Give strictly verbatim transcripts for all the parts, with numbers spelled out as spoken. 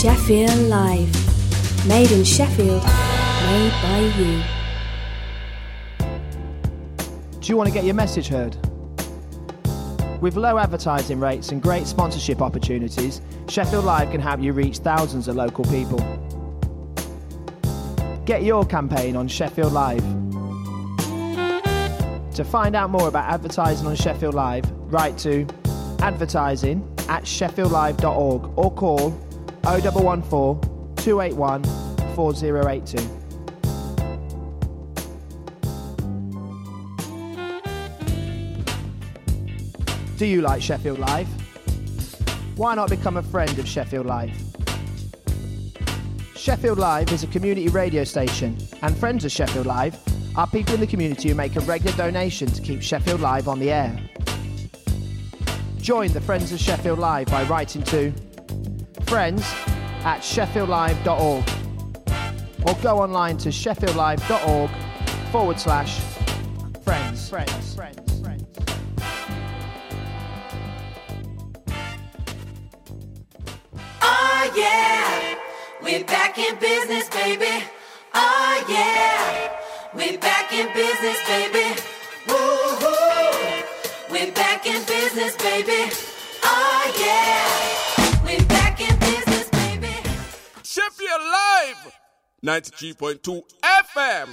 Sheffield Live. Made in Sheffield, made by you. Do you want to get your message heard? With low advertising rates and great sponsorship opportunities, Sheffield Live can help you reach thousands of local people. Get your campaign on Sheffield Live. To find out more about advertising on Sheffield Live, write to advertising at sheffield live dot org or call oh one one four, two eight one, four oh eight two. Do you like Sheffield Live? Why not become a friend of Sheffield Live? Sheffield Live is a community radio station, and friends of Sheffield Live are people in the community who make a regular donation to keep Sheffield Live on the air. Join the Friends of Sheffield Live by writing to friends at sheffield live dot org or go online to sheffield live dot org forward slash friends. Friends. Friends. Friends. Oh yeah, we're back in business, baby. Oh yeah, we're back in business, baby. Woo-hoo. We're back in business, baby. Oh yeah, we're back in business, baby. Sheffield Live, ninety-three point two F M.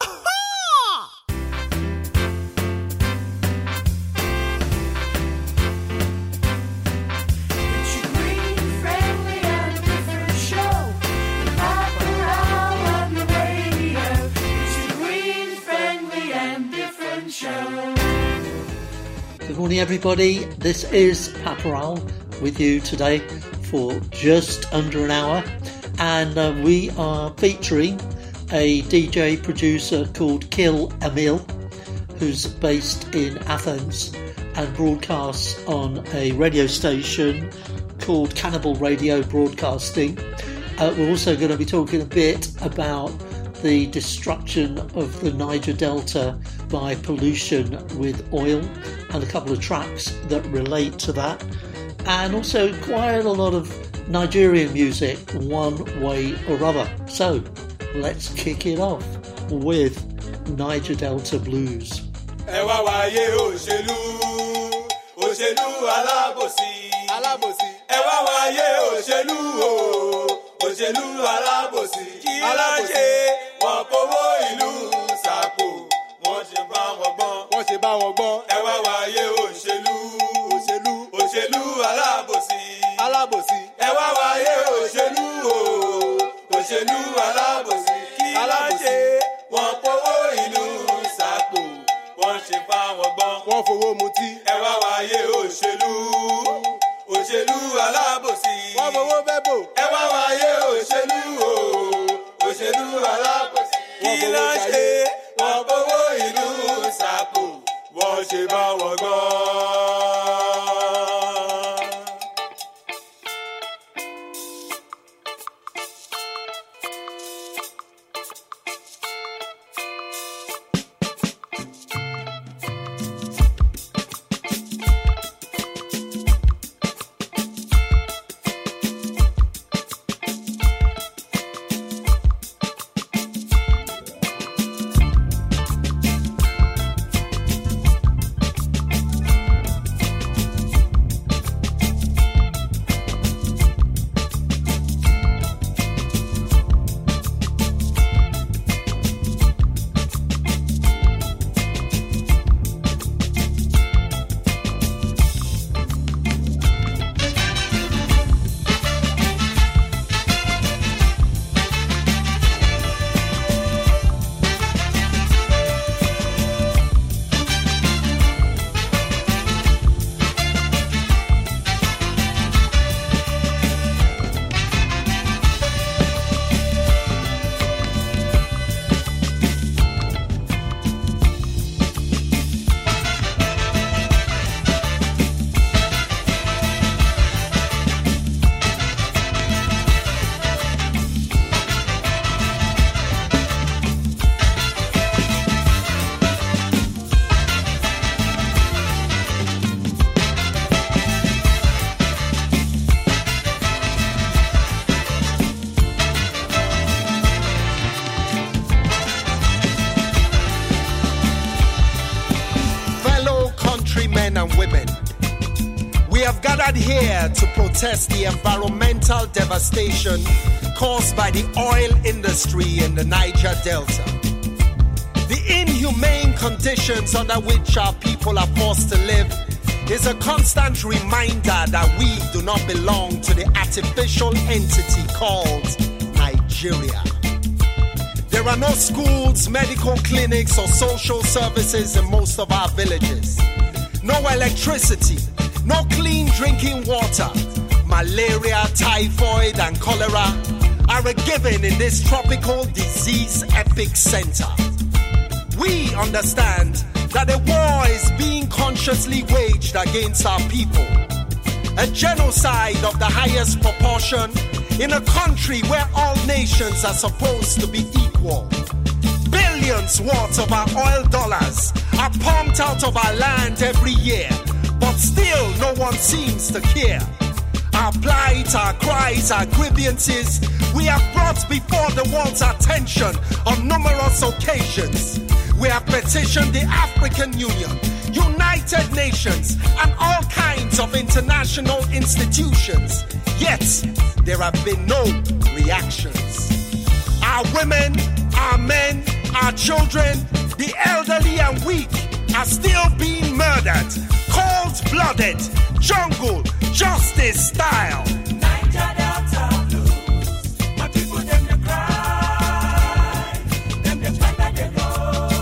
Good morning, everybody. This is Paparal with you today for just under an hour, and uh, we are featuring a D J producer called Kill Emil, who's based in Athens and broadcasts on a radio station called Cannibal Radio Broadcasting. Uh, we're also going to be talking a bit about the destruction of the Niger Delta by pollution with oil and a couple of tracks that relate to that, and also quite a lot of Nigerian music one way or other. So let's kick it off with Niger Delta Blues. Ẹ wá wáyé òṣèlú, òṣèlú alábòsí, alábòsí. Ẹ wá wáyé òṣèlú o, òṣèlú alábòsí. Kí aláṣẹ wọn kówó ìlú sàpò, wọ́n ṣe bá wọn gbọ́n, wọ́n ṣe bá wọn gbọ́n. Ẹ wá wáyé òṣèlú, òṣèlú, òṣèlú alábòsí, alábòsí. Ẹ wá wáyé òṣèlú o, òṣèlú alábòsí. Kí aláṣẹ wọn kówó ìlú sàpò, wọ́n ṣe bá wọn gbọ́n, wọ́n fowó mutí. Ẹ wá wáyé òṣèlú, òṣèlú alábòsí. Wọ́n fowó bẹ́bò. Ẹ wá wáyé òṣèlú o, òṣèlú alábòsí. Kí ló ṣe wọ́n fowó ìlú sàpò, wọ́n ṣe bá wọn gbọ́n. gathered here to protest the environmental devastation caused by the oil industry in the Niger Delta. The inhumane conditions under which our people are forced to live is a constant reminder that we do not belong to the artificial entity called Nigeria. There are no schools, medical clinics, or social services in most of our villages. No electricity, no clean drinking water. Malaria, typhoid, and cholera are a given in this tropical disease epicenter. We understand that a war is being consciously waged against our people. A genocide of the highest proportion in a country where all nations are supposed to be equal. Billions worth of our oil dollars are pumped out of our land every year, but still no one seems to care. Our plight, our cries, our grievances, we have brought before the world's attention on numerous occasions. We have petitioned the African Union, United Nations, and all kinds of international institutions. Yet, there have been no reactions. Our women, our men, our children, the elderly and weak are still being murdered, cold-blooded, jungle, justice style. Niger Delta blues, my people them they cry, them they fight like they go.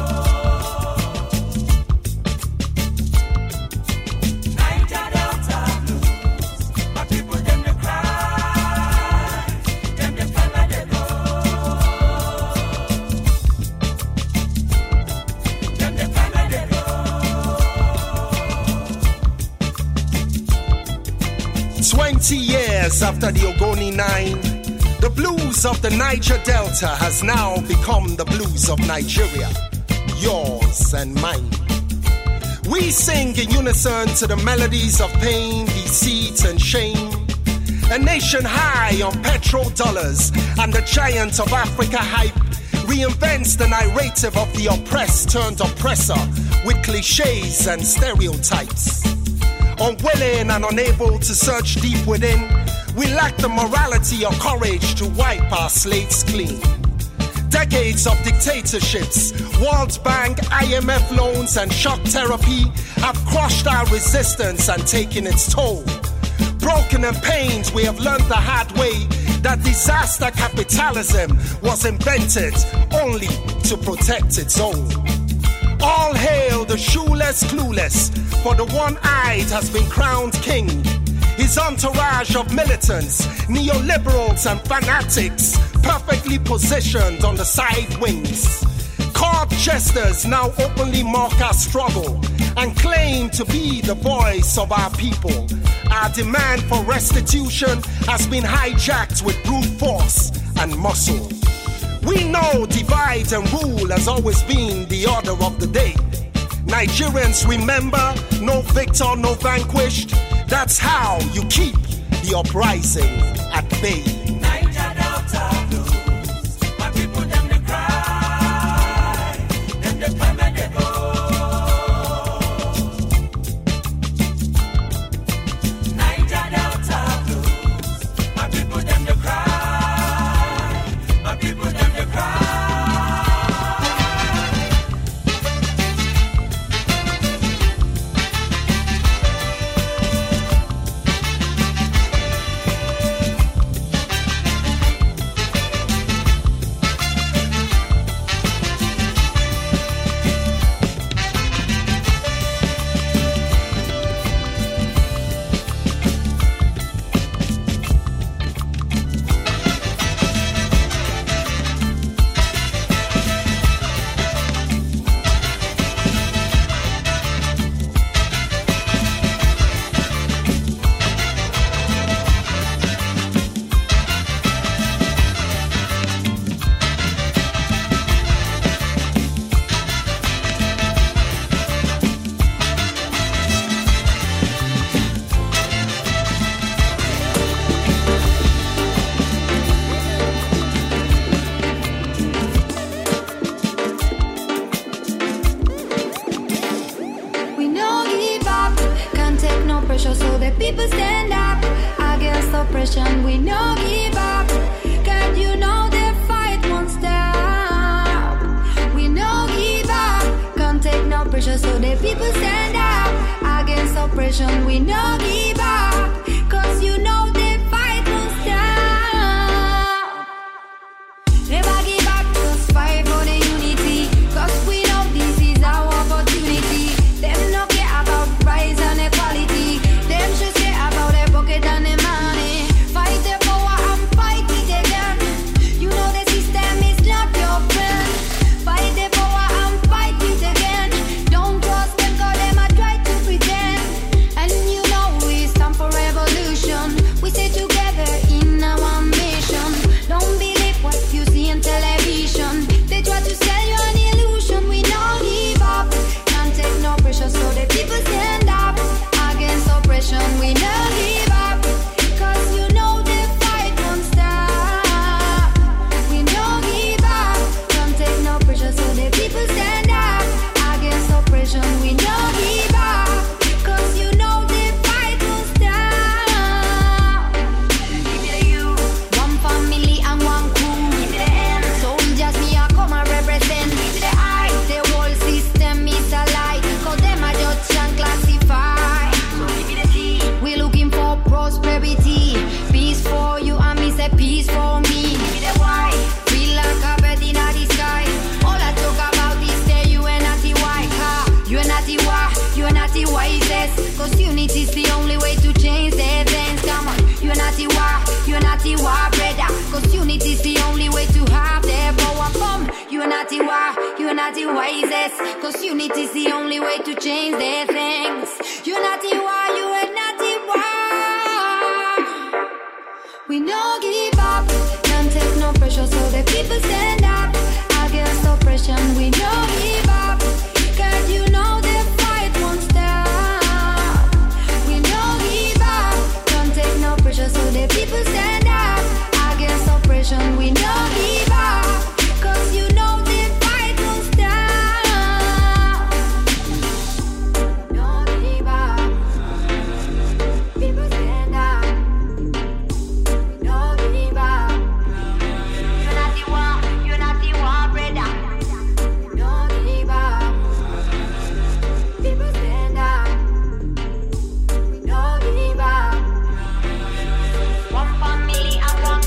Niger Delta blues, my people them they cry, them they fight like they go. Them they fight like they go. Twenty years after the Ogoni Nine, the blues of the Niger Delta has now become the blues of Nigeria, yours and mine. We sing in unison to the melodies of pain, deceit, and shame. A nation high on petrodollars and the giant of Africa hype reinvents the narrative of the oppressed turned oppressor with cliches and stereotypes. Unwilling and unable to search deep within, we lack the morality or courage to wipe our slates clean. Decades of dictatorships, World Bank, I M F loans, and shock therapy have crushed our resistance and taken its toll. Broken and pained, we have learned the hard way that disaster capitalism was invented only to protect its own. All hail the shoeless clueless, for the one-eyed has been crowned king. His entourage of militants, neoliberals and fanatics, perfectly positioned on the side wings. Court jesters now openly mock our struggle and claim to be the voice of our people. Our demand for restitution has been hijacked with brute force and muscle. We know divide and rule has always been the order of the day. Nigerians remember, no victor, no vanquished. That's how you keep the uprising at bay. Niger Delta blues, my people them they cry, them they fight like they go. Niger Delta blues, my people them they cry, my people them they cry. people stand up against oppression. We no give up. Can't you know the fight won't stop? We no give up. Can't take no pressure, so the people stand up against oppression. We no give up. Cause you know the fight won't stop. Never give up, just fight for the unity. Cause we know this is our opportunity. Them no care about rise and equality. Them just care about their pocket and their money. Fight the power and fight it again. You know the system is not your friend. Fight the power and fight it again. Don't trust them cause them a try to pretend. And you know we stand for revolution. We stay together in our mission. Don't believe what you see in television. They try to sell you an illusion. We don't give up. Can't take no pressure, so the people stand up against oppression. We don't give up. Cause you know the fight won't stop. We don't give up. Can't take no pressure, so the people stand up against oppression. We don't give up. Cause you know the fight won't stop. One family and one crew. Soldiers me a come and represent. The eye, the whole system is a lie. Cause them a judge and classify. We looking for prosperity. Peace for you and me say peace for me. Feel like a bird in the sky. All I talk about is the U N T Y. You are not the why, you are not the wisest. Cause unity is the only way to change the things. Come on, you are not the why, you are not the why, brother. Cause unity is the only way to have the power. Come, you are not the why, you are not the wisest. Cause unity is the only way to change the things. You are not the why, you are not the why. We no give up, can't take no pressure, so the people stand up against oppression. We no give up. Cause you know the fight won't stop. We no give up. Can't take no pressure, so the people stand up against oppression. We no give up. Cause you know the fight won't stop. No give up. People stand up. No give up. You're not the one, you're not the one, brother. No give up. People stand up. We don't give up. One family and one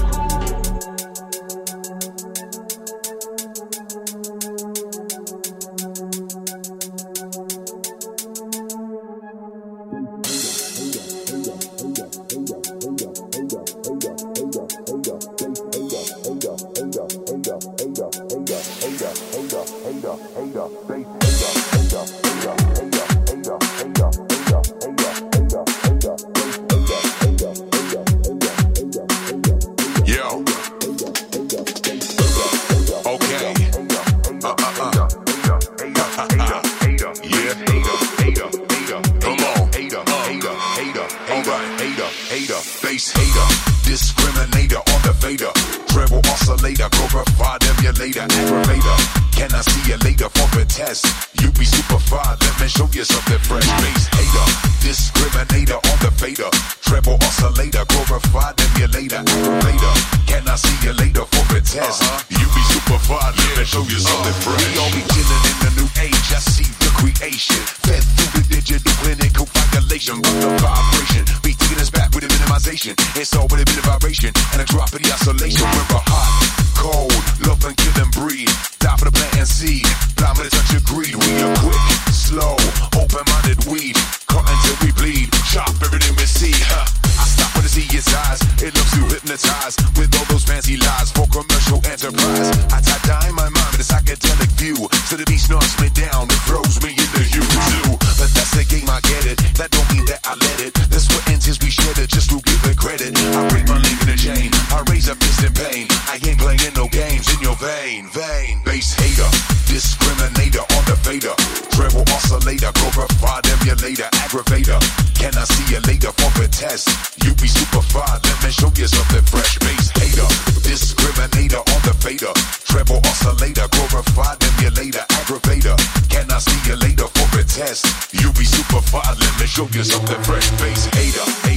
test. You be super fine, let me show you something fresh. Face hater, hater.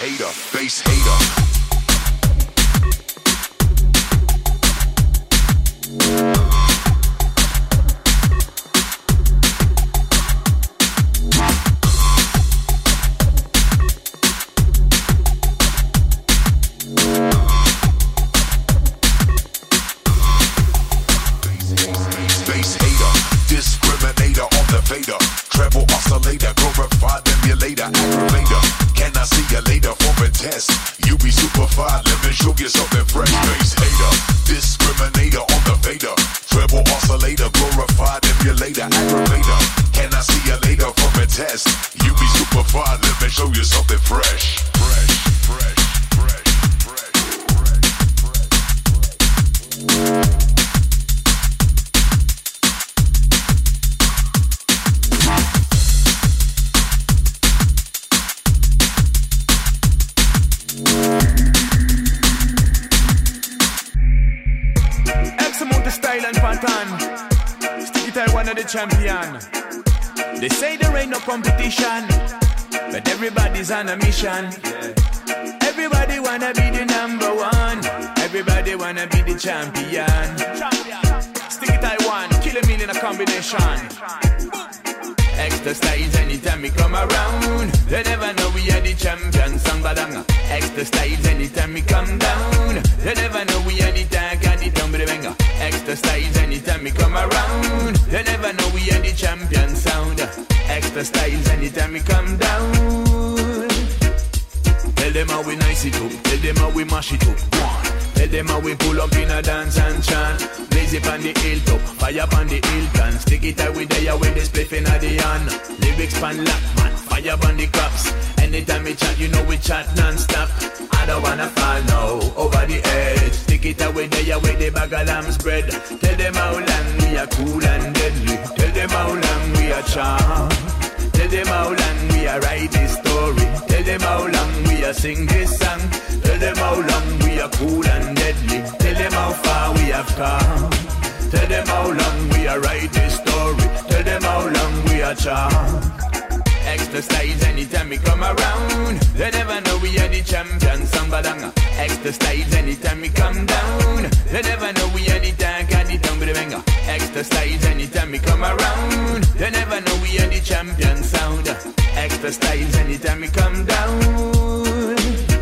hater, bass hater. You be super fine, let me show you something fresh. Bass hater, discriminator on the fader. Treble oscillator, glorified emulator, aggravator. Can I see you later from a test? You be super fine, let me show you something fresh. Fresh, fresh, fresh, fresh, fresh, fresh. Sticky tie one of the champion. They say there ain't no competition, but everybody's on a mission. Everybody wanna be the number one. Everybody wanna be the champion. Sticky tie one, kill a million a combination. Extra styles anytime we come around. They never know we are the champions. Sambadanga. Extra styles anytime we come down. They never know we are the tag and the tongue with the banger. Extra styles anytime we come around. They never know we are the champion sound. Extra styles anytime we come down. Tell them how we nice it up. Tell them how we mash it up. One. Tell them how we pull up in a dance and chant. Blaze it on the hilltop, fire on the Hilton. Stick it out with the with the spliff in the hand. Lyrics pan lock, man, fire on the cops. Anytime we chat, you know we chat non-stop. I don't wanna fall now, over the edge. Stick it out with the with the bag of lamb spread. Tell them how long we are cool and deadly. Tell them how long we are charm. Tell them how long we are write this story. Tell them how long we are sing this song. Tell them how long we are cool and deadly. Tell them how far we have come. Tell them how long we are write this story. Tell them how long we are charm. Extra styles anytime we come around. They never know we are the champions. Sambadanga. Extra styles anytime we come down. They never know we are the tank and the tongue with the banger. Extra styles anytime we come around. They never know we are the champion sound. Extra styles anytime we come down.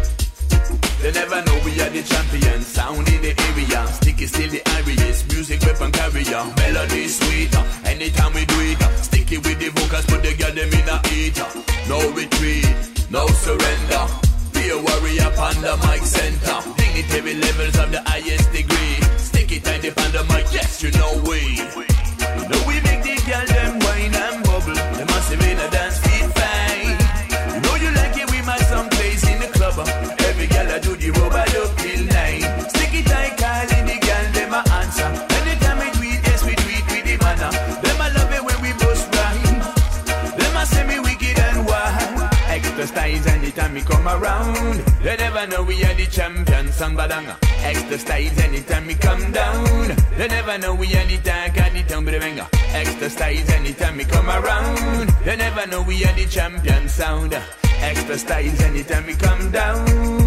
They never know we are the champion sound in the area. Sticky still the areas, music weapon carrier. Melody sweeter, anytime we do it. Sticky with the vocals, put the girl them in a heater. No retreat, no surrender. Be a warrior upon the mic center. Dignitary levels of the highest degree. Sticky tiny upon the mic, yes you know we. You know we make the girl them wine and bubble. They must have been a dance feet fine. You know you like it with my song plays in the club. Every girl I do the rubber look till nine. Stick it tight, calling the girl, them a answer. Anytime we do it, yes we do it with the manner. Them a love it when we bust right. Them a say me wicked and wild. Extra styles anytime we come around. They never know we are the champions. Sambadanga. Extra styles anytime we come down. They never know we are the tag and the tongue with the banger. Extra styles anytime we come around. They never know we are the champion sound. Extra styles anytime we come down.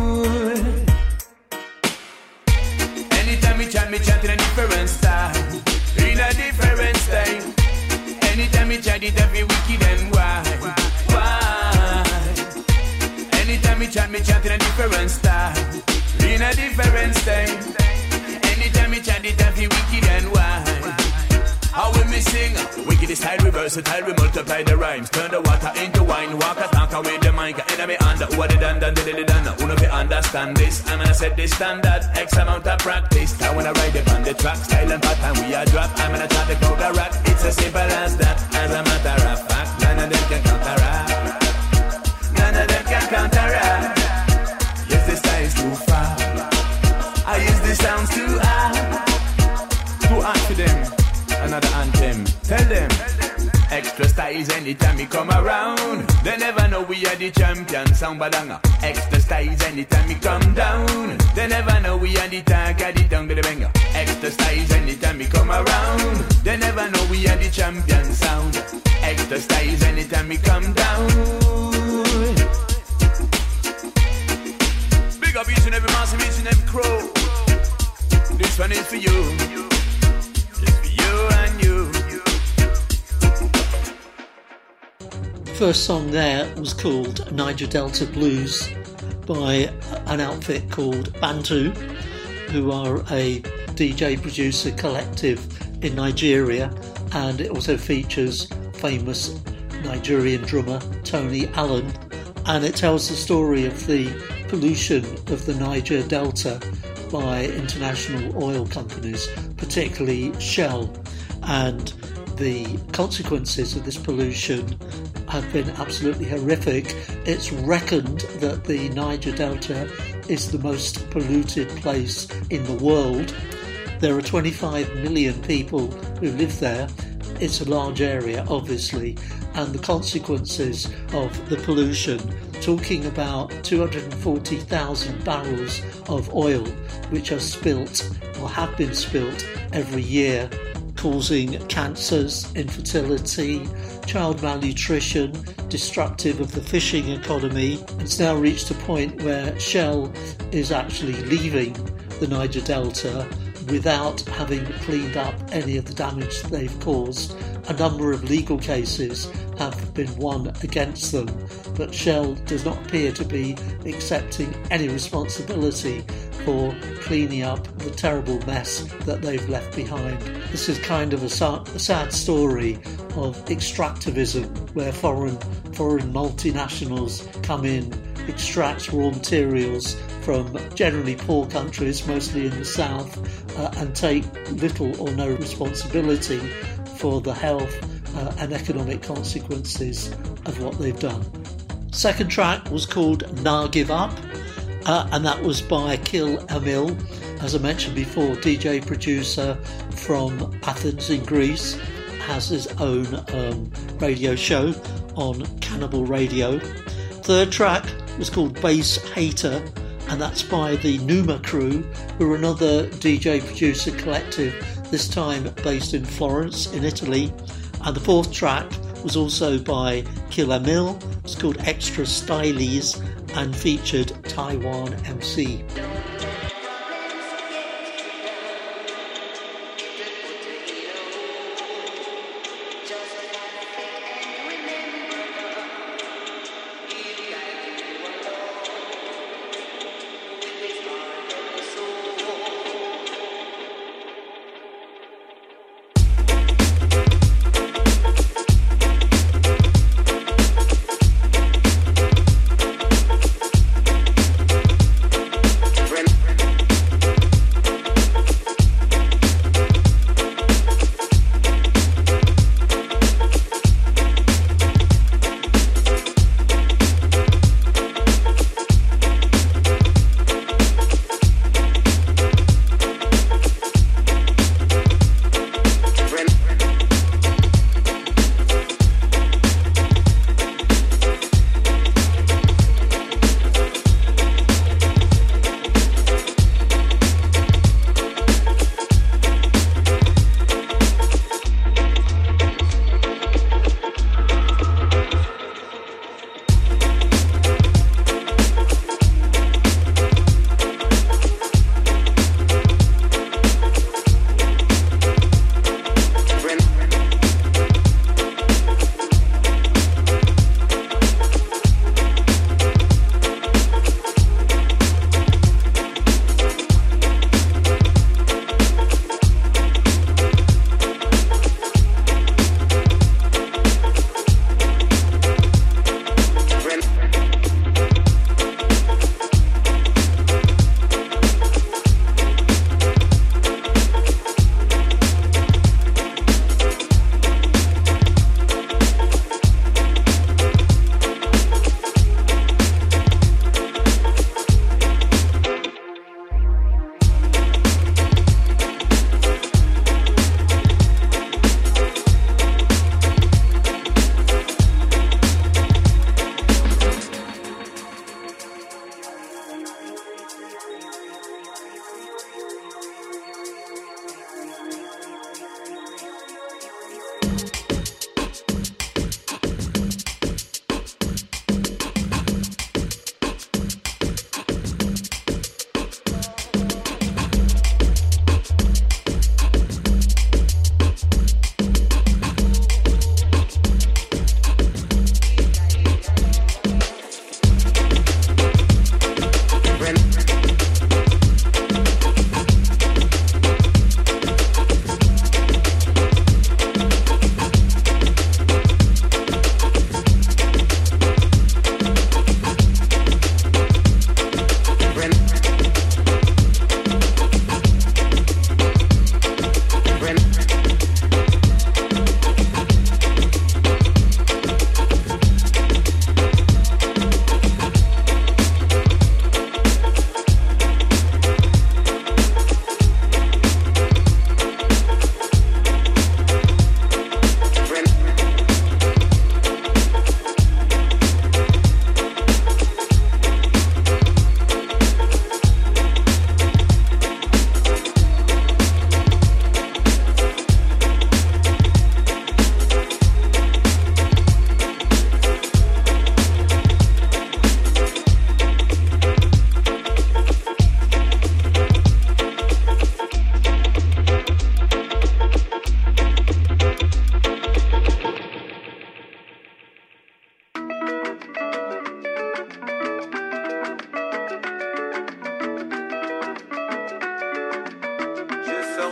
Anytime we chat, we chat in a different style. In a different style. Anytime we chat, it every wicked and wild. Why? Anytime we chat, we chat in a different style. In a different style. Anytime we chat, it every wicked and wild. How we me sing? Wicked is style, we versatile, we multiply the rhymes. Turn the water into wine, walk a talk away the mic. Enemy under, what they done, done, did it done. Who know if you understand this? I'm gonna set this standard, X amount of practice. I wanna ride it on the track, style and pattern we are drop. I'm gonna try to go the rock, it's as simple as that. As a matter of fact, none of them can counteract. None of them can counteract. Yes, the style's too far. I use the sounds too high. Too hard for them. Another anthem, tell them. Extra styles anytime we come around. They never know we are the champion. Sound badanga. Extra styles anytime we come down. They never know we are the tag at the tongue of the banger. Extra styles anytime we come around. They never know we are the champion sound. Extra styles anytime we come down. for you. Just for you and you. First song there was called Niger Delta Blues by an outfit called Bantu, who are a D J producer collective in Nigeria, and it also features famous Nigerian drummer Tony Allen, and it tells the story of the pollution of the Niger Delta by international oil companies, particularly Shell, and the consequences of this pollution have been absolutely horrific. It's reckoned that the Niger Delta is the most polluted place in the world. There are twenty-five million people who live there. It's a large area, obviously, and the consequences of the pollution, talking about two hundred forty thousand barrels of oil which are spilt or have been spilt every year, causing cancers, infertility, child malnutrition, destructive of the fishing economy. It's now reached a point where Shell is actually leaving the Niger Delta without having cleaned up any of the damage that they've caused. A number of legal cases have been won against them, but Shell does not appear to be accepting any responsibility for cleaning up the terrible mess that they've left behind. This is kind of a, sa- a sad story of extractivism, where foreign foreign multinationals come in, extract raw materials from generally poor countries, mostly in the south, uh, and take little or no responsibility for the health uh, and economic consequences of what they've done. Second track was called Nah Give Up, uh, and that was by Kil Emil, as I mentioned before, D J producer from Athens in Greece, has his own um, radio show on Cannibal Radio. Third track was called Bass Hater, and that's by the Numa Crew, who are another D J producer collective, this time based in Florence in Italy. And the fourth track was also by Kil Emil. It's called Extra Stylies and featured Taiwan M C.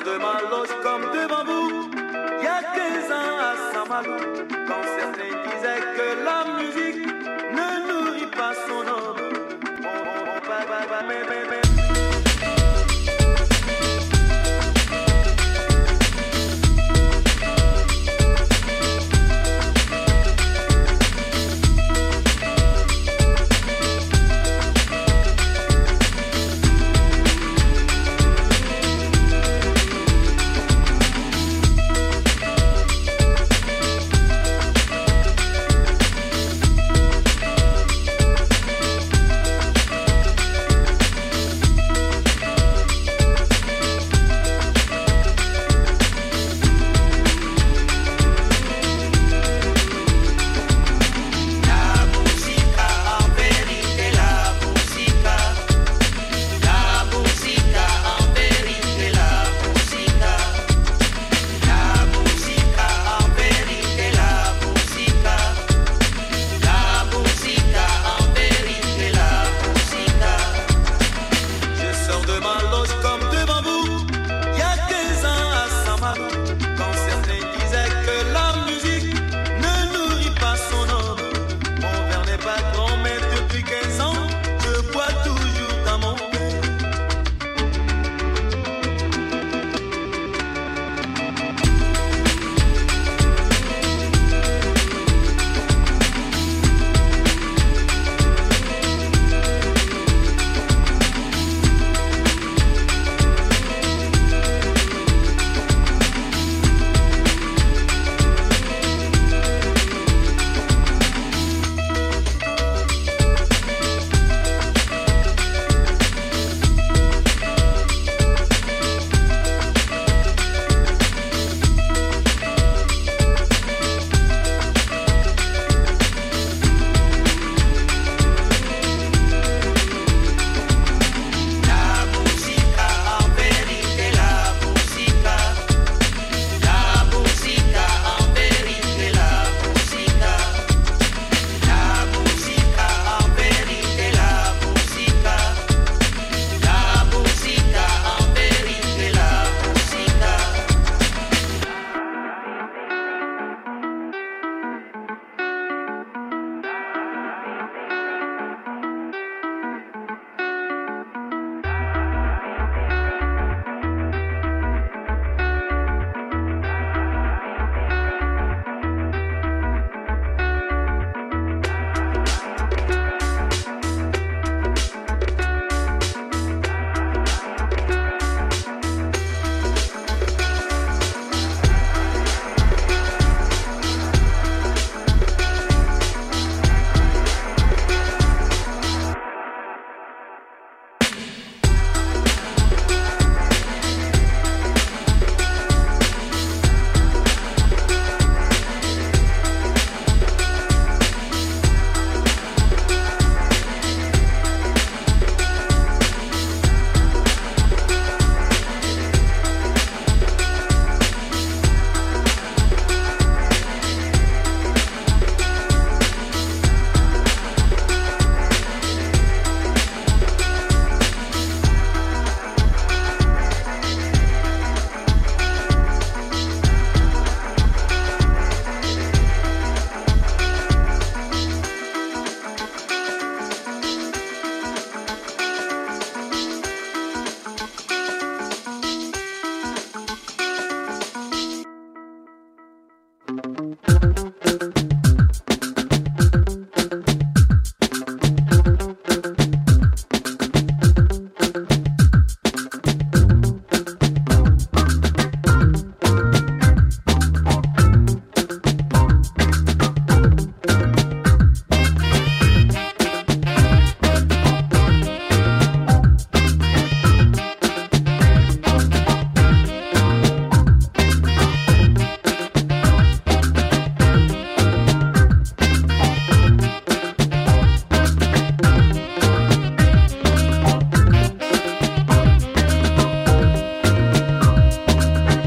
de ma loge comme devant vous. Il y a quinze ans à Saint-Malo, quand certains disaient que la musique ne nourrit pas son homme. On, on, on, bye, bye, bye, mais, mais, mais.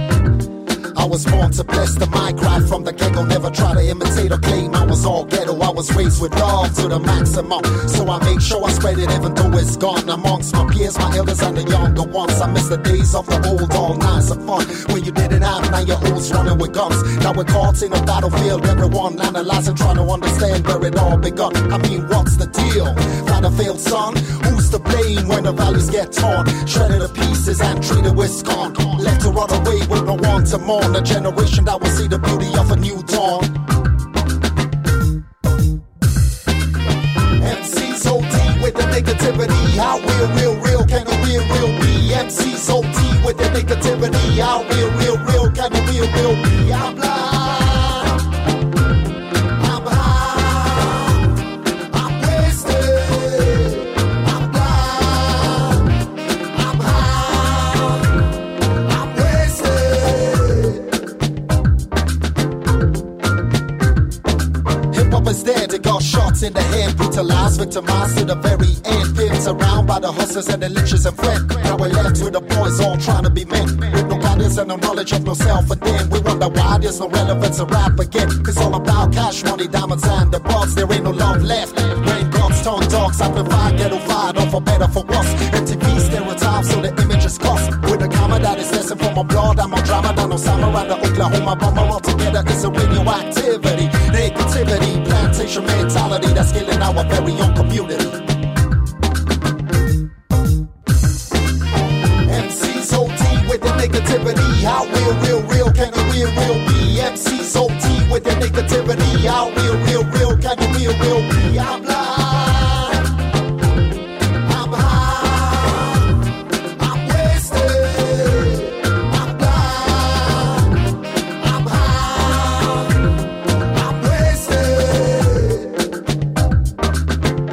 was born to bless the mic, right from the get-go. Never try to imitate or claim I was all ghetto. I was raised with love to the maximum, so I make sure I spread it even though it's gone. Amongst my peers, my elders and the younger ones, I miss the days of the old, all nights of fun, when you didn't have nine year olds running with guns. Now we're caught in a battlefield, everyone analyzing, trying to understand where it all begun. I mean, what's the deal? Battlefield, son, who's to blame when the values get torn, shredded to pieces and treated with scorn, left to run away with no one to mourn, a generation that will see the beauty of a new dawn. M C's O D with the negativity, how real, real, real can a real, real be? M C's O D with the negativity, how real, real, real can a real, real be? I'm blind, I'm high, I'm wasted, I'm blind, I'm high, I'm wasted. Hip-hop is dead, it got shots in the head, brutalized, victimized to the very end, pinned around by the hustlers and the leeches and friends. Now we're left with the boys all trying to be men, with no guidance and no knowledge of no self. And then we wonder why there's no relevance to rap again. It's all about cash, money, diamonds and the bucks. There ain't no love left. Rain gods, tongue dogs, amplified, ghetto fired, all for better, for worse. M T V stereotypes, so the image is cost. With a comma that is lesson from my blood, I'm a drama, down no summer around the Oklahoma bomber. All together it's a radioactivity, negativity, plantation mentality that's killing our very own community. M C's O D with the negativity, how real, real, real can a real, real be? M C's O D with the negativity, how real, real, real can a real, real be? I'm blind, I'm high, I'm wasted, I'm blind, I'm high, I'm wasted.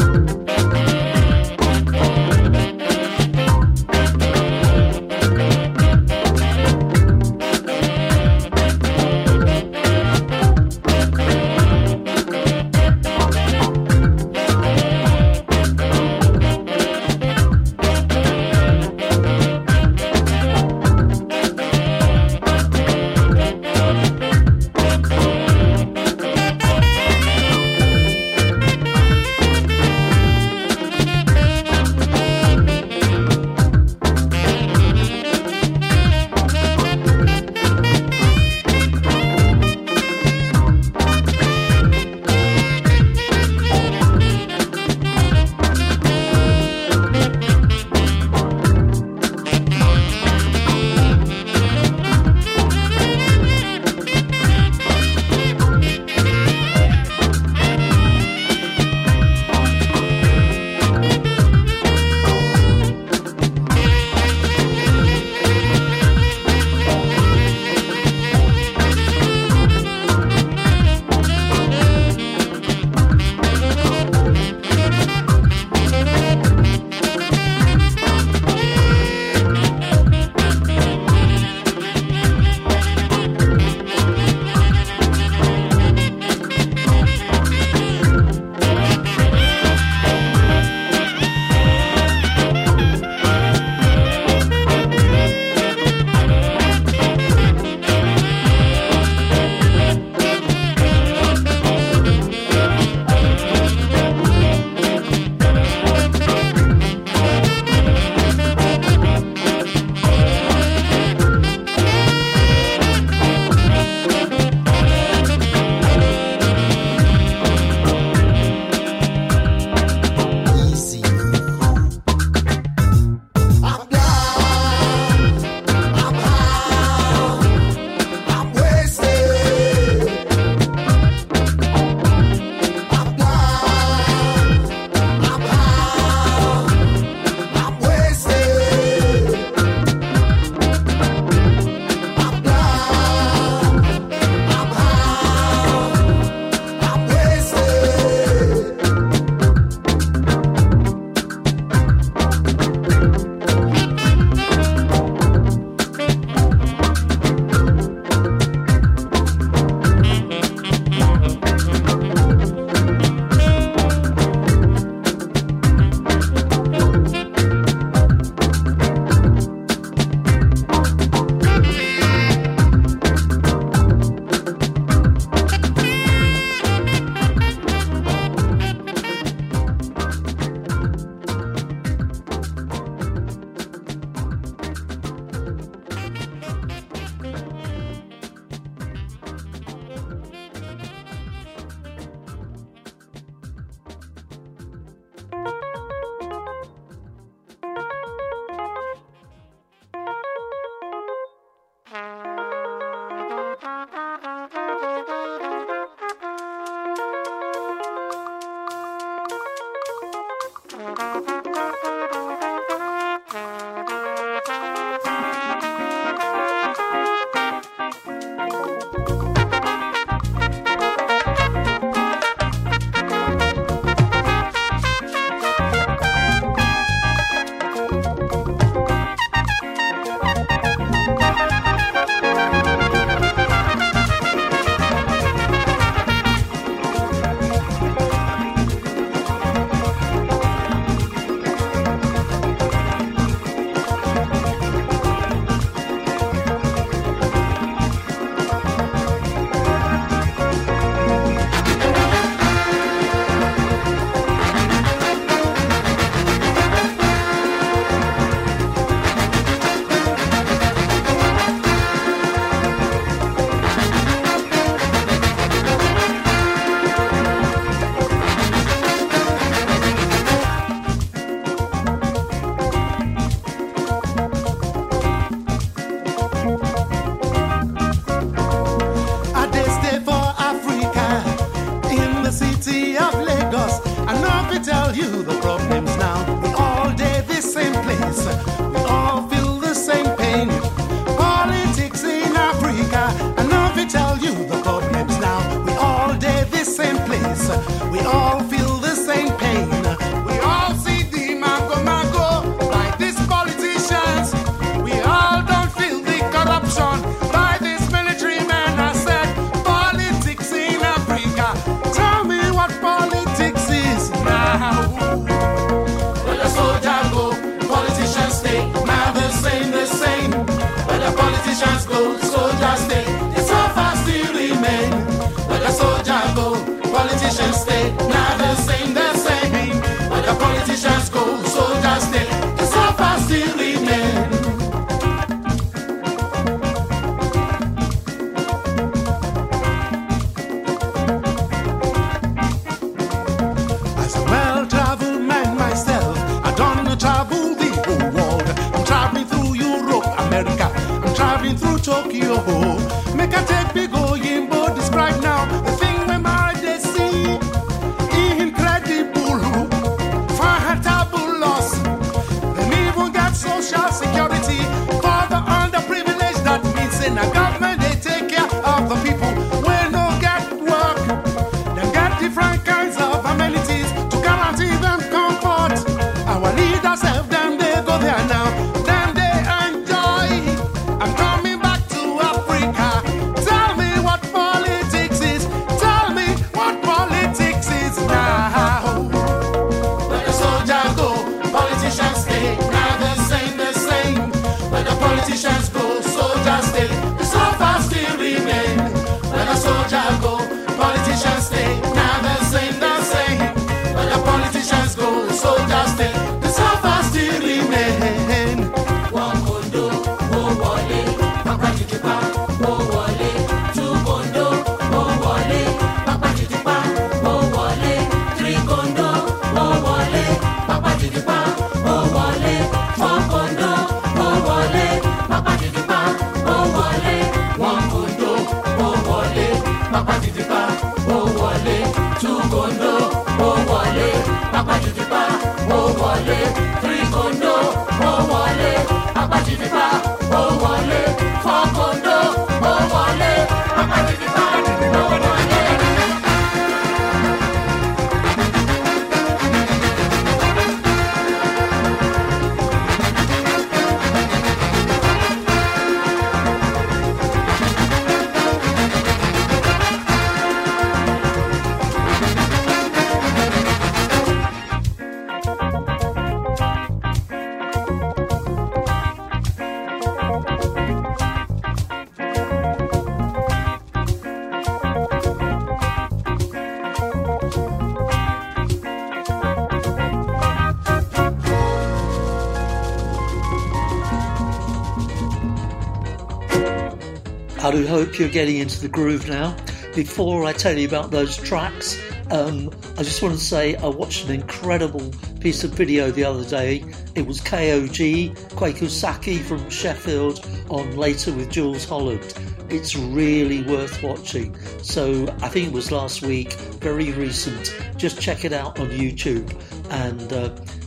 I do hope you're getting into the groove now. Before I tell you about those tracks, um, I just want to say I watched an incredible piece of video the other day. It was K O G, Kwaku Saki from Sheffield, on Later with Jules Holland. It's really worth watching. So I think it was last week, very recent. Just check it out on YouTube and uh,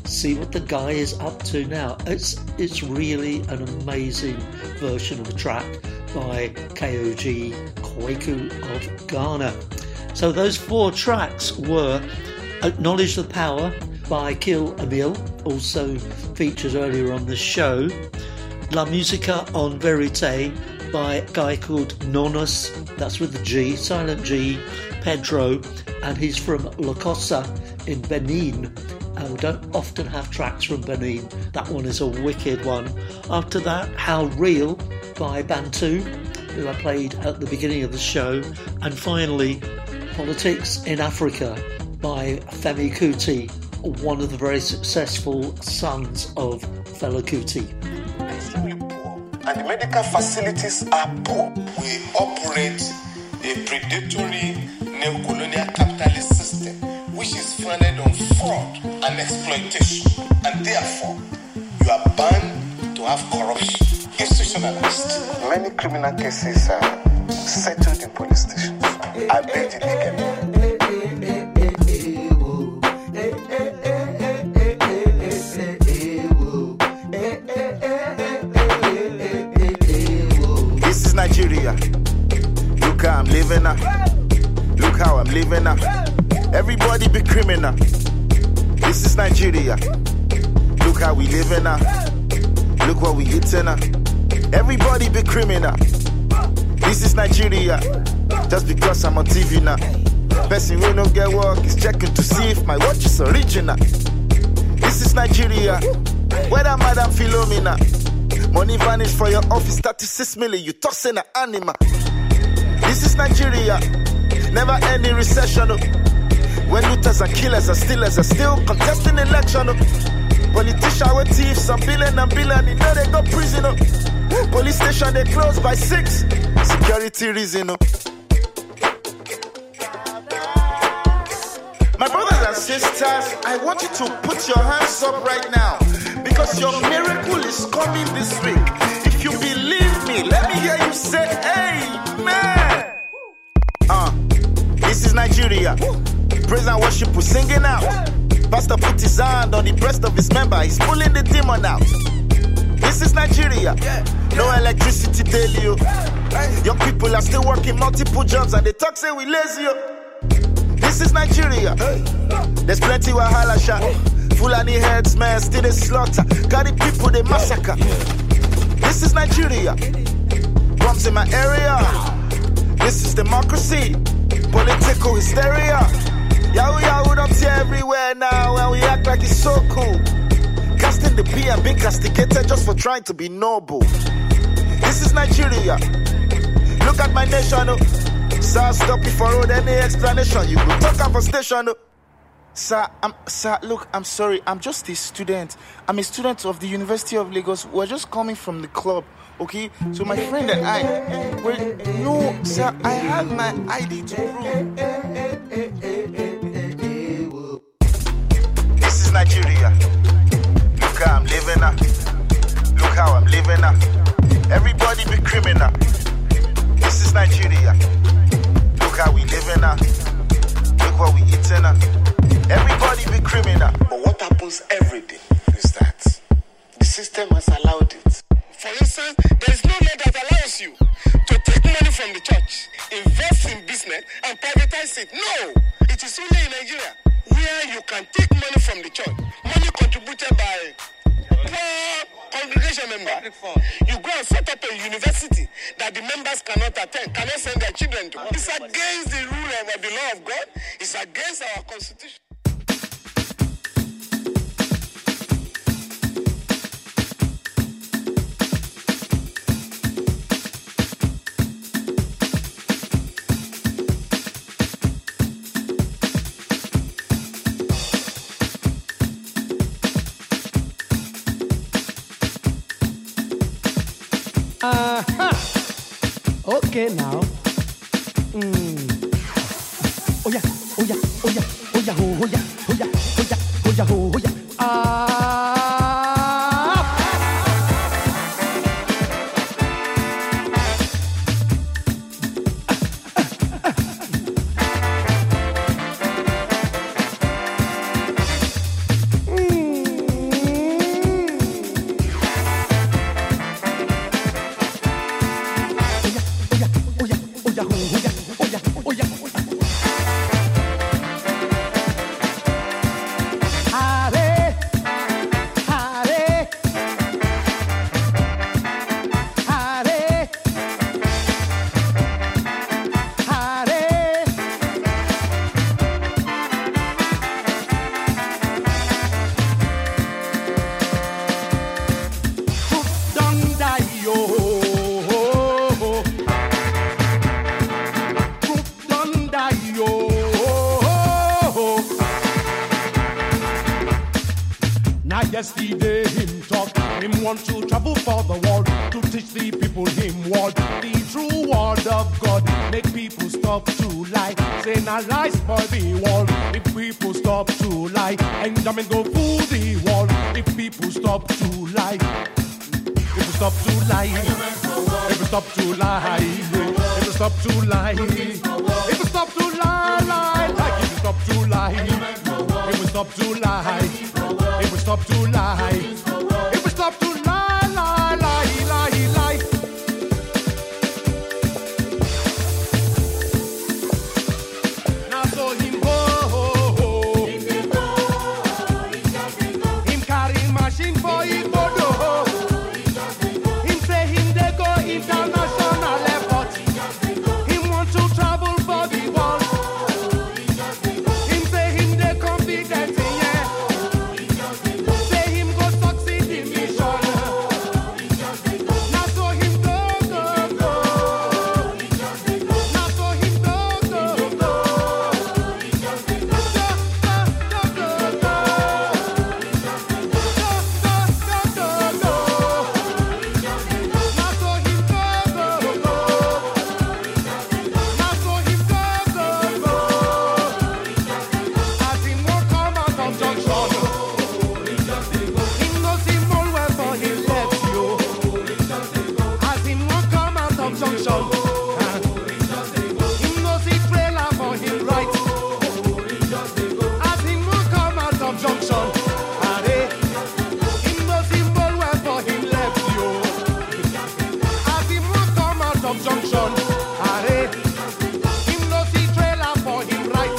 see what the guy is up to now. It's it's really an amazing version of a track by K O G Kwaku of Ghana. So those four tracks were Acknowledge the Power by Kill Emil, also featured earlier on the show, La Musica en Verite by a guy called Nonus, that's with the G, silent G, Pedro, and he's from Lokossa in Benin. And we don't often have tracks from Benin. That one is a wicked one. After that, How Real by Bantu, who I played at the beginning of the show. And finally, Politics in Africa by Femi Kuti, one of the very successful sons of Fela Kuti. And the medical facilities are poor. We operate a predatory neo-colonial capitalist system which is founded on fraud and exploitation, and therefore you are bound to have corruption, institutionalized. Many criminal cases are settled in police stations. I beg the legal. This is Nigeria. Look how I'm living now. Look how I'm living now. Everybody be criminal. This is Nigeria. Look how we living now. Look what we eating now. Everybody be criminal. This is Nigeria. Just because I'm on T V now. Person who don't get work is checking to see if my watch is original. This is Nigeria. Whether Madam Philomena. Money vanish for your office, thirty-six million. You tossing an animal. This is Nigeria. Never any recession. When looters and killers and stealers are still contesting election. Politicians with thieves, some billion and billion, you know they go prison. Police station they close by six. Security reason. My brothers and sisters, I want you to put your hands up right now because your miracle is coming this week. If you believe me, let me hear you say amen. Uh, this is Nigeria. Praise and worship, we're singing out. Pastor put his hand on the breast of his member. He's pulling the demon out. This is Nigeria. No electricity daily. Young people are still working multiple jobs and they talk say we lazy. This is Nigeria. There's plenty wahala shot. Fulani heads, man, still they slaughter. Carry people, they massacre. This is Nigeria. Bombs in my area. This is democracy. Political hysteria. Yahoo Yahoo don't see everywhere now and we act like it's so cool. Casting the P and being castigated just for trying to be noble. This is Nigeria. Look at my nation. Oh. Sir, stop it for road, any explanation. You could talk up a station. Oh. Sir, I'm, sir, look, I'm sorry. I'm just a student. I'm a student of the University of Lagos. We're just coming from the club. Okay, so my friend and I, well, no, sir, I have my I D to prove. This is Nigeria. Look how I'm living now. Look how I'm living now. Everybody be criminal. This is Nigeria. Look how we living now. Look what we eating now. Everybody be criminal. But what happens every day is that the system has allowed it. For instance, there is no law that allows you to take money from the church, invest in business, and privatize it. No! It is only in Nigeria where you can take money from the church, money contributed by poor congregation members. You go and set up a university that the members cannot attend, cannot send their children to. It's against the rule of the law of God. It's against our constitution. Uh-huh. Okay now. Mm. Oh yeah, oh yeah, oh yeah, oh yeah, oh yeah, oh yeah, oh yeah, oh yeah, oh yeah. Ah. Mm. Now yesterday him talk, him want to travel for the world to teach the people him what the true word of God. Make people stop to lie, say now lies for the world. If people stop to lie, and come and go fool the world. If people stop to lie, if you stop to lie, if you stop to lie, if you stop to lie, if you stop to lie, lie, like if you stop to lie, if we stop to lie, if we stop to lie, if we stop to lie, lie, lie, lie, lie. Now so him go, him carry machine for him bodo. Him say him dey go international airport. Him want to travel for the world. Him say him dey confident, yeah. Say him go succeed in mission. Now so him go, go, go. Now so him go, go, go. As him won't come out of junction, him no see more well for him left yo. As him won't come out of junction, him no see trailer for him right. As him won't come out of junction, him no see more well for him left yo. As him won't come out of junction, him no see trailer for him right.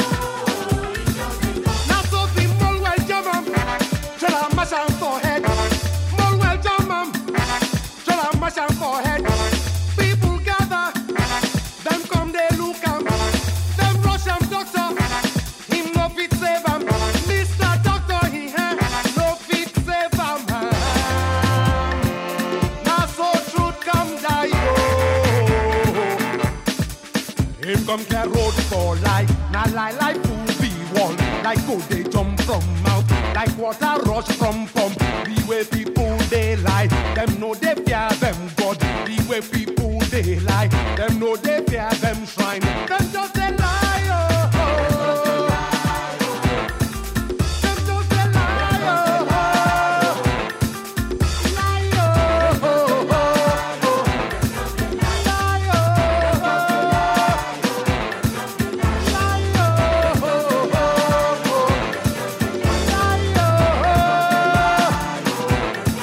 Now so the Molwell jam am, trailer mash am for head. Molwell jam am, trailer mash am for head. People gather, them come they look am, them rush am doctor. Him no fit save am, Mister Doctor he eh, no fit save am. Now so truth come die oh. Him come clear road for life, now lie like fool be wall, like go they jump from mouth, like water rush from pump. The way people they lie, them know they fear them God. The way people they lie, them know they fear them shrine. Them just they lie oh. Them just they lie oh. Lie oh. Lie oh.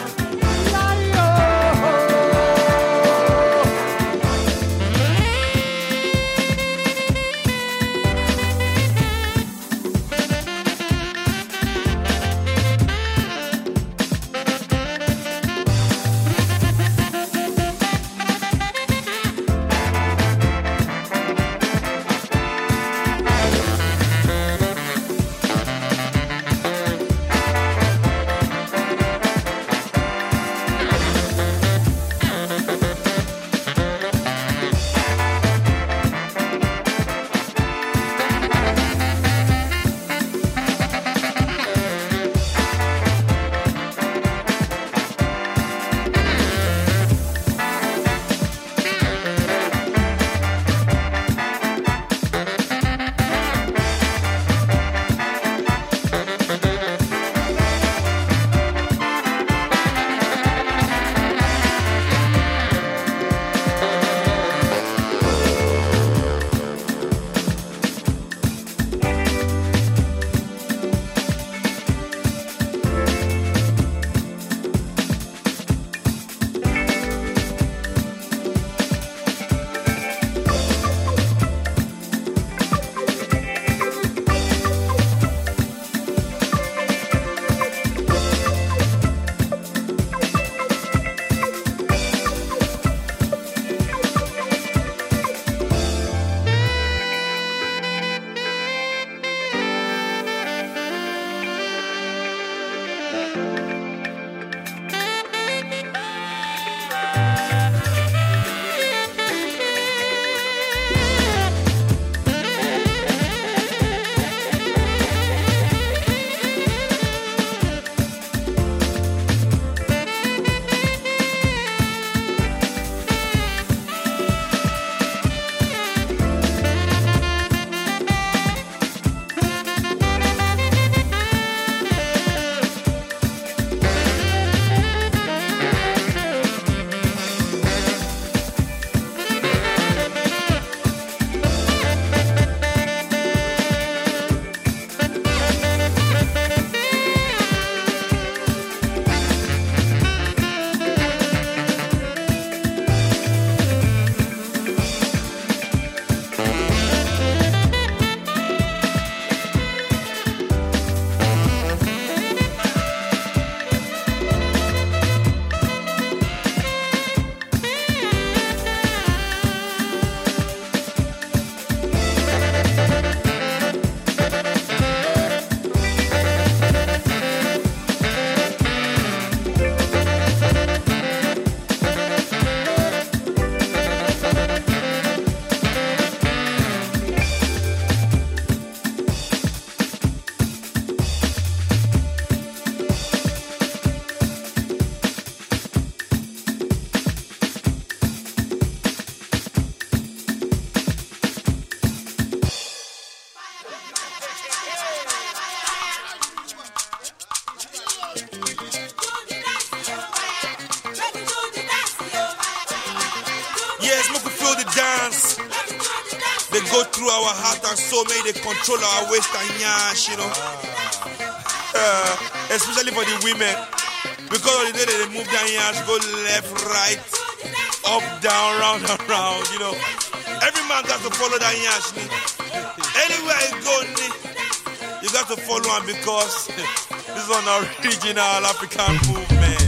Yes, make we feel the dance. They go through our heart and soul, may they control our waist and yash, you know. Uh, especially for the women. Because of the day they move down yash, go left, right, up, down, round and round, you know. Every man got to follow that yash. Anywhere you go, you got to follow him because this is an original African movement.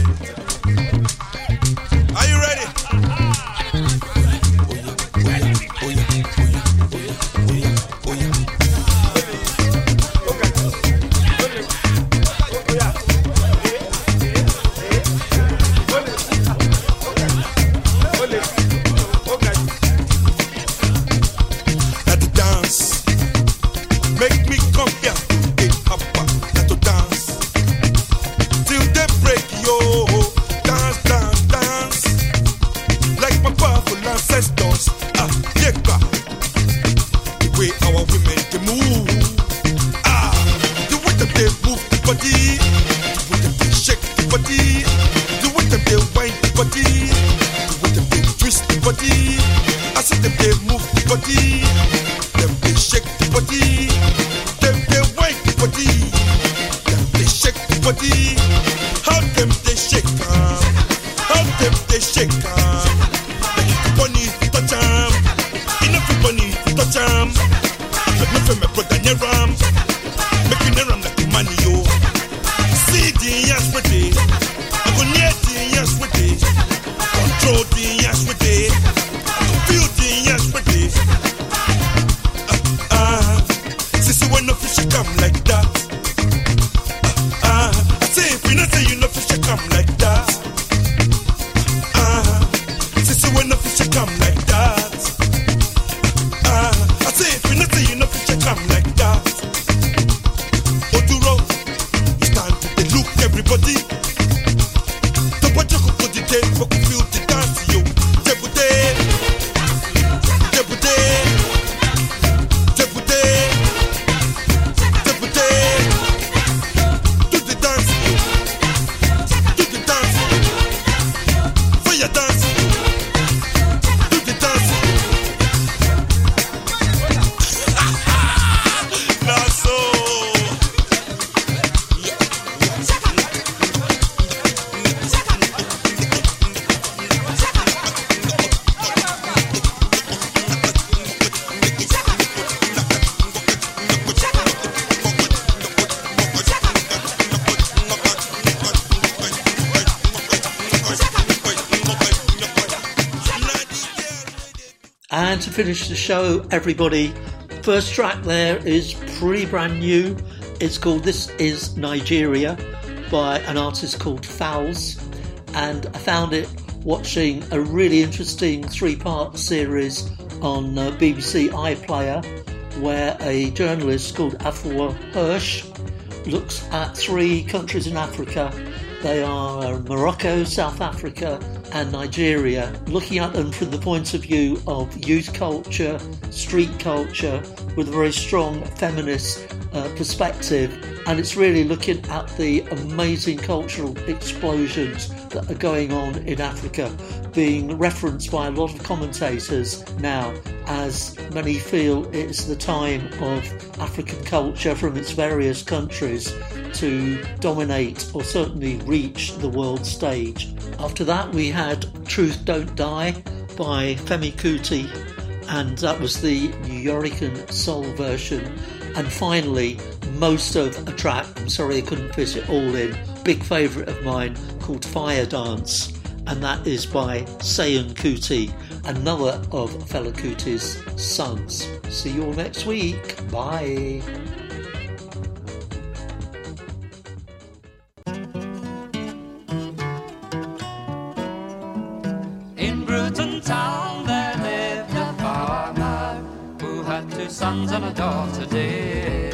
Are you ready? And to finish the show, everybody, first track there is pretty brand new. It's called This Is Nigeria by an artist called Fowls. And I found it watching a really interesting three-part series on uh, B B C iPlayer, where a journalist called Afua Hirsch looks at three countries in Africa. They are Morocco, South Africa and Nigeria, looking at them from the point of view of youth culture, street culture, with a very strong feminist uh, perspective. And it's really looking at the amazing cultural explosions that are going on in Africa, being referenced by a lot of commentators now, as many feel it's the time of African culture from its various countries to dominate or certainly reach the world stage. After that we had Truth Don't Die by Femi Kuti, and that was the Nuyorican soul version. And finally, most of a track, I'm sorry I couldn't fit it all in, big favourite of mine called Fire Dance, and that is by Seun Kuti, another of Fela Kuti's sons. See you all next week. Bye. In Bruton town there lived a farmer who had two sons and a daughter dear.